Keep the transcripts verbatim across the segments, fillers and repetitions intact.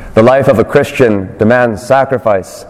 The life of a Christian demands sacrifice.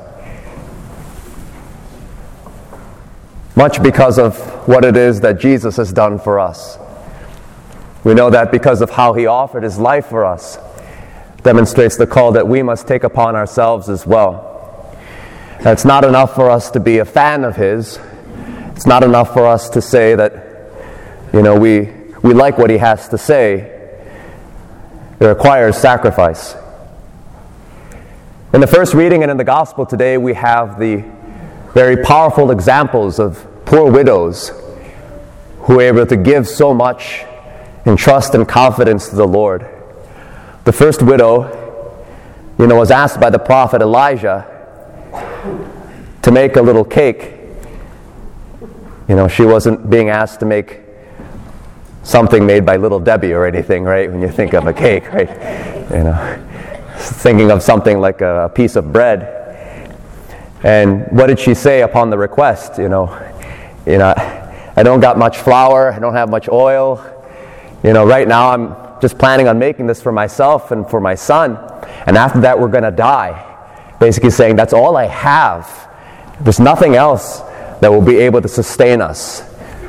Much because of what it is that Jesus has done for us. We know that because of how he offered his life for us, demonstrates the call that we must take upon ourselves as well. And it's not enough for us to be a fan of his. It's not enough for us to say that, you know, we, we like what he has to say. It requires sacrifice. In the first reading and in the gospel today, we have the very powerful examples of poor widows who were able to give so much in trust and confidence to the Lord. The first widow, you know, was asked by the prophet Elijah to make a little cake. You know, she wasn't being asked to make something made by Little Debbie or anything, right? When you think of a cake, right? You know, thinking of something like a piece of bread. And what did she say upon the request? You know, you know, I don't got much flour, I don't have much oil. You know, right now I'm just planning on making this for myself and for my son. And after that we're going to die. Basically saying that's all I have. There's nothing else that will be able to sustain us.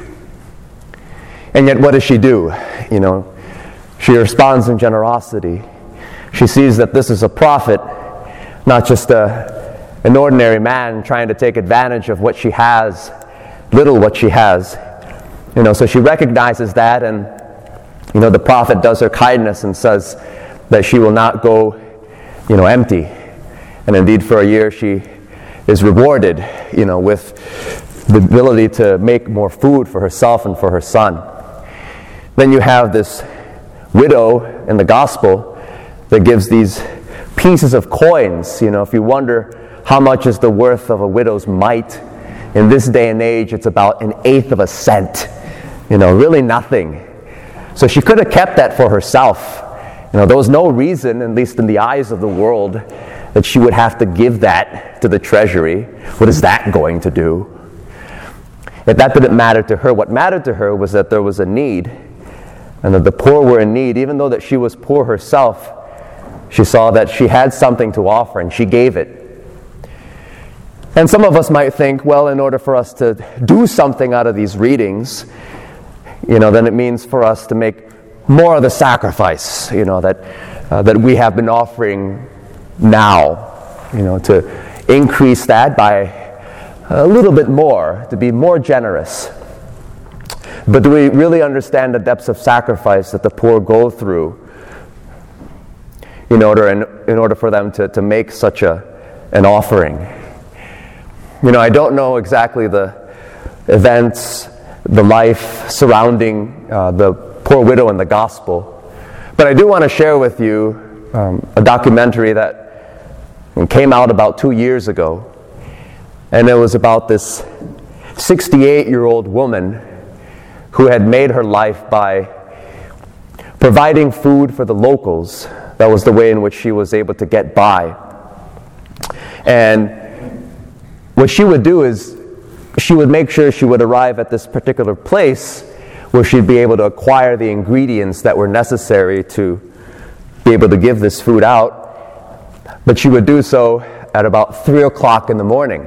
And yet what does she do? You know, she responds in generosity. She sees that this is a prophet, not just a, an ordinary man trying to take advantage of what she has, little what she has. You know, so she recognizes that, and you know, the prophet does her kindness and says that she will not go, you know, empty. And indeed for a year she is rewarded, you know, with the ability to make more food for herself and for her son. Then you have this widow in the gospel that gives these pieces of coins. You know, if you wonder how much is the worth of a widow's mite, in this day and age it's about an eighth of a cent. You know, really nothing. So she could have kept that for herself. You know, there was no reason, at least in the eyes of the world, that she would have to give that to the treasury. What is that going to do? Yet that didn't matter to her. What mattered to her was that there was a need, and that the poor were in need. Even though that she was poor herself, she saw that she had something to offer, and she gave it. And some of us might think, well, in order for us to do something out of these readings, you know, then it means for us to make more of the sacrifice, you know, that uh, that we have been offering now, you know, to increase that by a little bit more, to be more generous. But do we really understand the depths of sacrifice that the poor go through in order in, in order for them to, to make such a an offering? You know, I don't know exactly the events, the life surrounding uh, the poor widow in the gospel, but I do want to share with you um, a documentary that came out about two years ago, and it was about this sixty-eight-year-old woman who had made her life by providing food for the locals. That was the way in which she was able to get by. And what she would do is she would make sure she would arrive at this particular place where she'd be able to acquire the ingredients that were necessary to be able to give this food out. But she would do so at about three o'clock in the morning.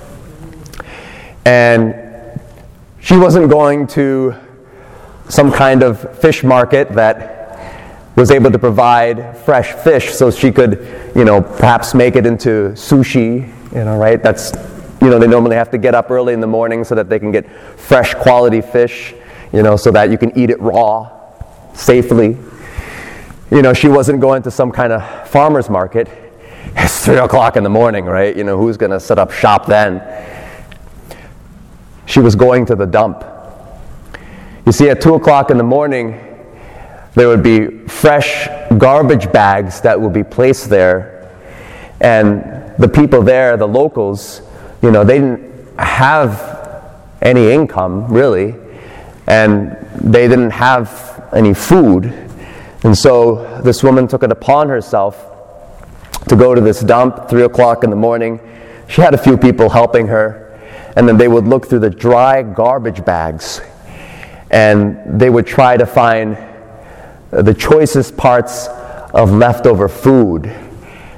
And she wasn't going to some kind of fish market that was able to provide fresh fish so she could, you know, perhaps make it into sushi, you know, right? That's, you know, they normally have to get up early in the morning so that they can get fresh quality fish, you know, so that you can eat it raw, safely. You know, she wasn't going to some kind of farmer's market. It's three o'clock in the morning, right? You know, who's going to set up shop then? She was going to the dump. You see, at two o'clock in the morning, there would be fresh garbage bags that would be placed there. And the people there, the locals, you know, they didn't have any income, really. And they didn't have any food. And so this woman took it upon herself to go to this dump, three o'clock in the morning. She had a few people helping her. And then they would look through the dry garbage bags, and they would try to find the choicest parts of leftover food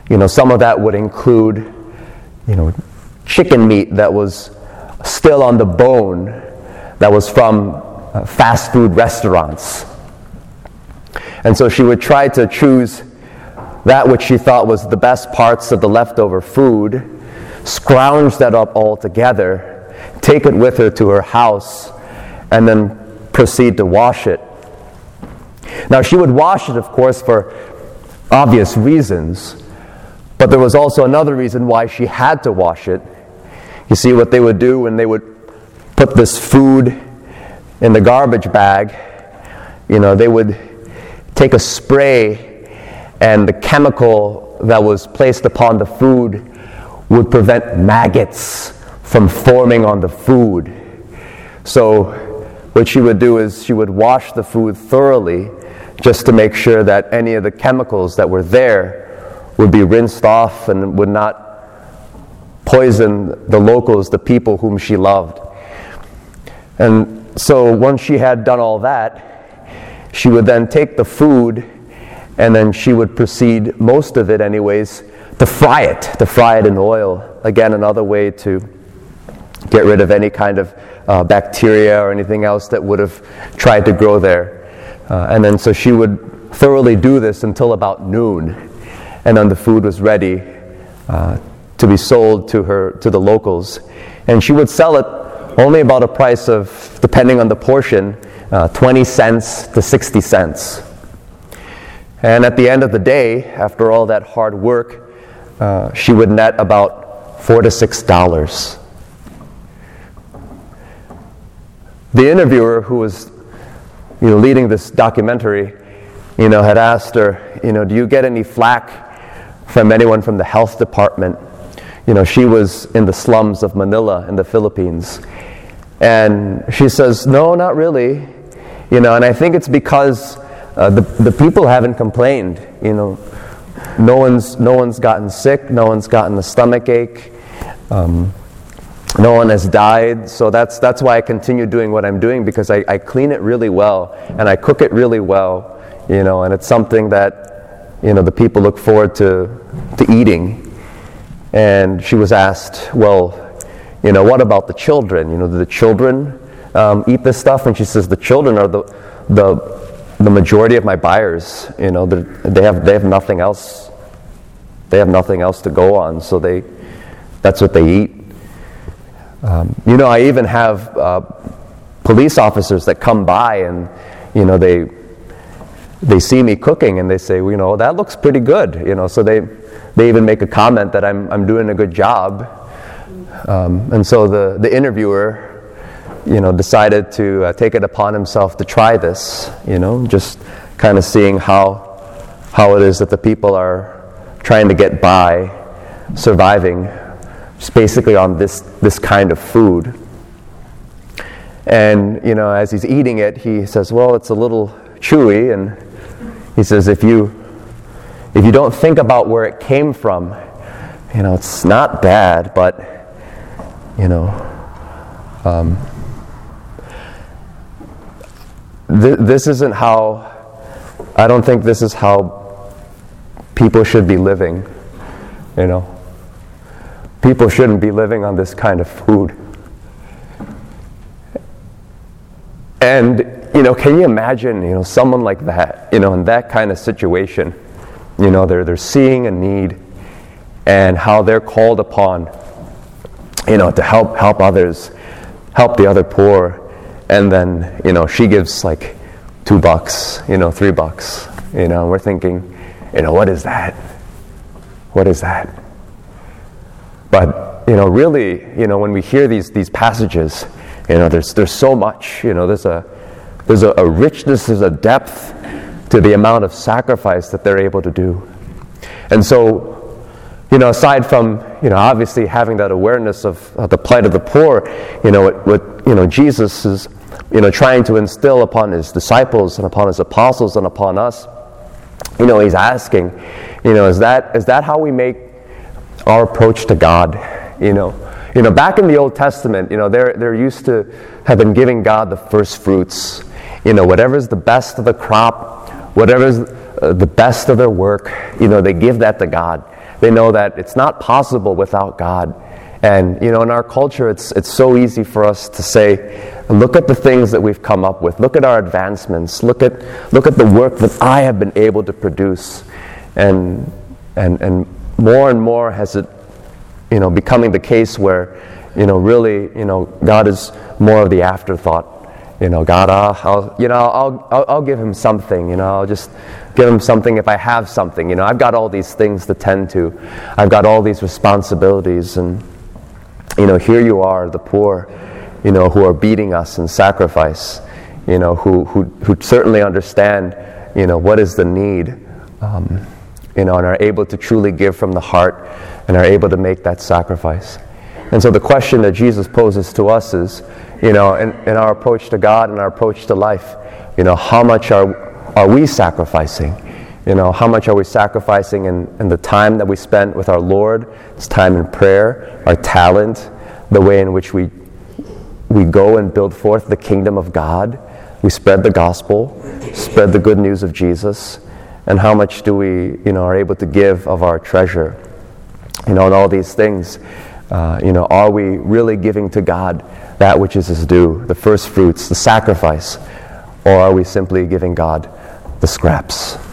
You know, some of that would include, you know, chicken meat that was still on the bone, that was from uh, fast food restaurants. And so she would try to choose that which she thought was the best parts of the leftover food, scrounge that up all together, take it with her to her house, and then proceed to wash it. Now, she would wash it, of course, for obvious reasons, but there was also another reason why she had to wash it. You see, what they would do when they would put this food in the garbage bag, you know, they would take a spray, and the chemical that was placed upon the food would prevent maggots from forming on the food. So what she would do is she would wash the food thoroughly just to make sure that any of the chemicals that were there would be rinsed off and would not poison the locals, the people whom she loved. And so once she had done all that, she would then take the food, and then she would proceed, most of it anyways, to fry it, to fry it in oil. Again, another way to get rid of any kind of uh, bacteria or anything else that would have tried to grow there. Uh, and then so she would thoroughly do this until about noon, and then the food was ready uh, to be sold to her, to the locals. And she would sell it only about a price of, depending on the portion, uh, twenty cents to sixty cents. And at the end of the day, after all that hard work, uh, she would net about four to six dollars. The interviewer who was, you know, leading this documentary, you know, had asked her, you know, do you get any flack from anyone from the health department? You know, she was in the slums of Manila in the Philippines. And she says, no, not really. You know, and I think it's because uh, the the people haven't complained. You know, no one's no one's gotten sick, no one's gotten a stomach ache, um, no one has died. So that's that's why I continue doing what I'm doing, because I, I clean it really well and I cook it really well. You know, and it's something that, you know, the people look forward to to eating. And she was asked, well, you know, what about the children? You know, do the children um, eat this stuff? And she says, the children are the the the majority of my buyers. You know, they have they have nothing else. They have nothing else to go on, so they that's what they eat. Um, you know, I even have uh, police officers that come by, and you know, they they see me cooking, and they say, well, you know, that looks pretty good. You know, so they they even make a comment that I'm I'm doing a good job. Um, and so the, the interviewer, you know, decided to uh, take it upon himself to try this, you know, just kind of seeing how how it is that the people are trying to get by, surviving, just basically on this, this kind of food. And, you know, as he's eating it, he says, well, it's a little chewy, and he says, if you if you don't think about where it came from, you know, it's not bad, but You know, um, th- this isn't how, I don't think this is how people should be living, you know. People shouldn't be living on this kind of food. And, you know, can you imagine, you know, someone like that, you know, in that kind of situation, you know, they're, they're seeing a need, and how they're called upon, you know, to help help others, help the other poor, and then, you know, she gives like two bucks, you know, three bucks, you know, and we're thinking, you know, what is that? What is that? But, you know, really, you know, when we hear these these passages, you know, there's there's so much, you know, there's a there's a, a richness, there's a depth to the amount of sacrifice that they're able to do. And so, you know, aside from, you know, obviously having that awareness of uh, the plight of the poor, you know, what, what, you know, Jesus is, you know, trying to instill upon his disciples and upon his apostles and upon us, you know, he's asking, you know, is that is that how we make our approach to God? You know, you know, back in the Old Testament, you know, they're they're used to have been giving God the first fruits, you know, whatever's the best of the crop, whatever's uh, the best of their work, you know, they give that to God. They know that it's not possible without God. And, you know, in our culture, it's it's so easy for us to say, look at the things that we've come up with. Look at our advancements. Look at look at the work that I have been able to produce. And and and more and more has it, you know, becoming the case where, you know, really, you know, God is more of the afterthought. You know, God, I'll, I'll you know, I'll, I'll I'll give him something. You know, I'll just give him something if I have something. You know, I've got all these things to tend to. I've got all these responsibilities, and you know, here you are, the poor, you know, who are beating us in sacrifice. You know, who who who certainly understand, you know, what is the need. Um, you know, and are able to truly give from the heart, and are able to make that sacrifice. And so the question that Jesus poses to us is, you know, in, in our approach to God and our approach to life, you know, how much are are we sacrificing? You know, how much are we sacrificing in, in the time that we spent with our Lord, it's time in prayer, our talent, the way in which we we go and build forth the kingdom of God, we spread the gospel, spread the good news of Jesus, and how much do we, you know, are able to give of our treasure, you know, and all these things. Uh, you know, are we really giving to God that which is his due, the first fruits, the sacrifice, or are we simply giving God the scraps?